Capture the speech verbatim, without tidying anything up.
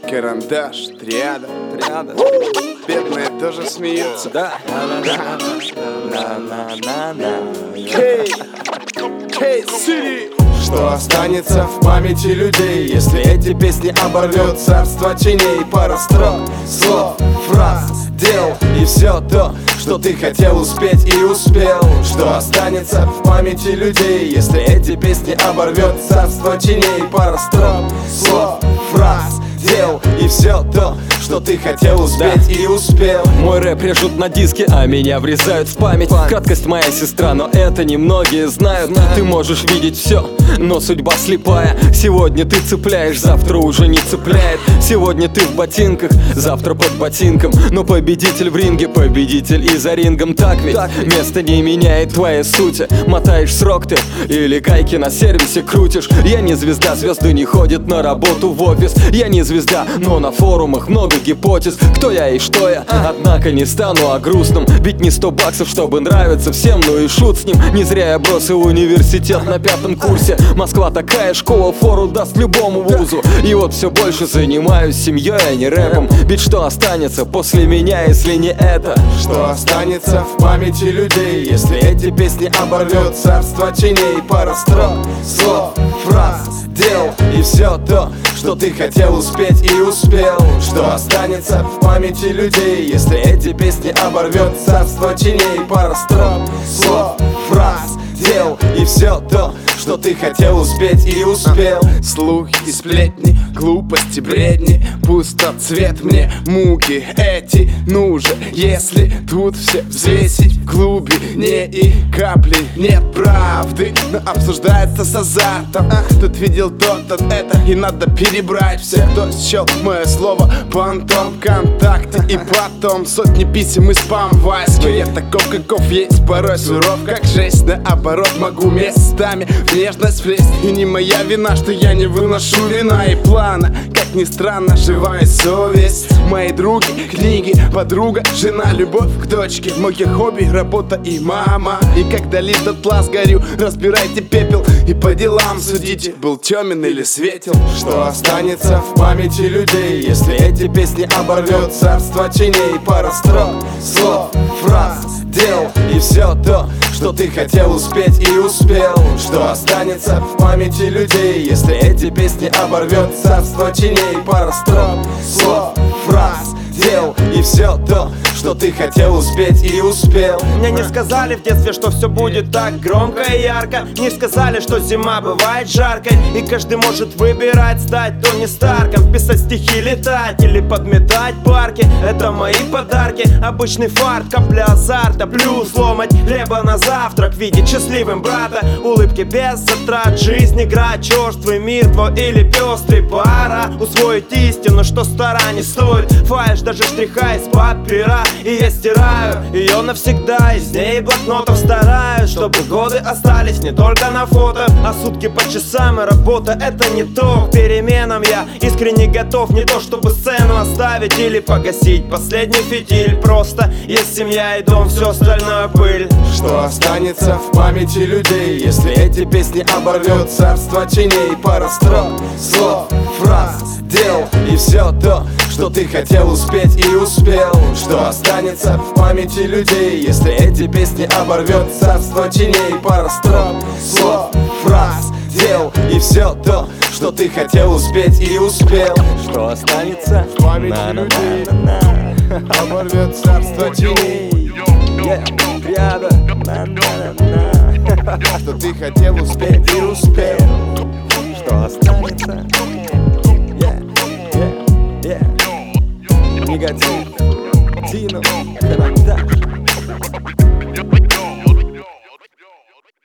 Карандаш, триада, триада. Бедные тоже смеются. Да. Кей, Кей Сити. Что останется в памяти людей, если эти песни оборвет царство теней? Пара строк, слов, фраз, дел и все то, что ты хотел успеть и успел. Что останется в памяти людей, если эти песни оборвет царство теней? Пара строк, слов, фраз, дел и все то, что ты хотел успеть да. и успел. Мой рэп режут на диске, а меня врезают в память. Краткость моя сестра, но это немногие знают. Ты можешь видеть все, но судьба слепая. Сегодня ты цепляешь, завтра уже не цепляет. Сегодня ты в ботинках, завтра под ботинком. Но победитель в ринге, победитель и за рингом. Так ведь место не меняет твоей сути. Мотаешь срок ты или гайки на сервисе крутишь. Я не звезда, звезды не ходят на работу в офис. Я не звезда, но на форумах много гипотез. Кто я и что я, однако не стану о грустном. Ведь не сто баксов, чтобы нравиться всем, ну и шут с ним. Не зря я бросил университет на пятом курсе. Москва такая школа, фору даст любому вузу. И вот все больше занимаюсь семьей, а не рэпом. Ведь что останется после меня, если не это? Что останется в памяти людей, если эти песни оборвет царство теней? Пара строк, слов, фраз, дел и все то, что ты хотел успеть и успел. Что останется в памяти людей, если эти песни оборвет царство теней? Пара строк, слов, фраз, дел и все то, что ты хотел успеть и успел. Слухи и сплетни, глупости, бредни, пустоцвет мне, муки эти. Ну же, если тут все взвесить в глубине и капли нет правды, но обсуждается с азартом. Тут видел тот, от это, и надо перебрать все, кто счел мое слово понтом ВКонтакте. И потом сотни писем и спам вайски. Я таков, каков есть, порой суров, как жесть. Наоборот, могу местами в нежность влезть. И не моя вина, что я не выношу вина и плана. Как ни странно, живая совесть. Мои други, книги, подруга, жена, любовь к дочке. Мои хобби, работа и мама. И когда лит дотла сгорю, разбирайте пепел и по делам судите, был темен или светел. Что останется в памяти людей, если эти песни оборвет царство теней? Пара строк, слов, фраз, дел и все то, что ты хотел успеть и успел. Что останется в памяти людей, если эти песни оборвет царство теней? Пара строк, слов, фраз, дел и все то, что ты хотел успеть и успел. Мне не сказали в детстве, что все будет так громко и ярко. Не сказали, что зима бывает жаркой, и каждый может выбирать, стать Тони Старком. Писать стихи, летать или подметать парки — это мои подарки. Обычный фарт, капля азарта, плюс ломать хлеба на завтрак, видеть счастливым брата, улыбки без затрат. Жизнь, игра, черствый мир твой или пестрый. Пора усвоить истину, что стара не стоит. Фальшь, даже штриха из-под пера. И я стираю ее навсегда, из ней блокнотов стараюсь, чтобы годы остались не только на фото, а сутки по часам. И работа — это не то. К переменам я искренне готов. Не то чтобы сцену оставить или погасить последний фитиль. Просто есть семья и дом, все остальное пыль. Что останется в памяти людей, если эти песни оборвет царство теней? Пара строк, слов, фраз, дел и все то, что ты хотел успеть и успел. Что останется в памяти людей, если эти песни оборвет царство теней? Пара строк, слов, фраз, дел и все то, что ты хотел успеть и успел. Что останется в памяти людей, оборвет царство теней? Ряда, что ты хотел успеть и успел. Что останется? Yeah, yeah, yeah. Негатив, Тину, Карандаш.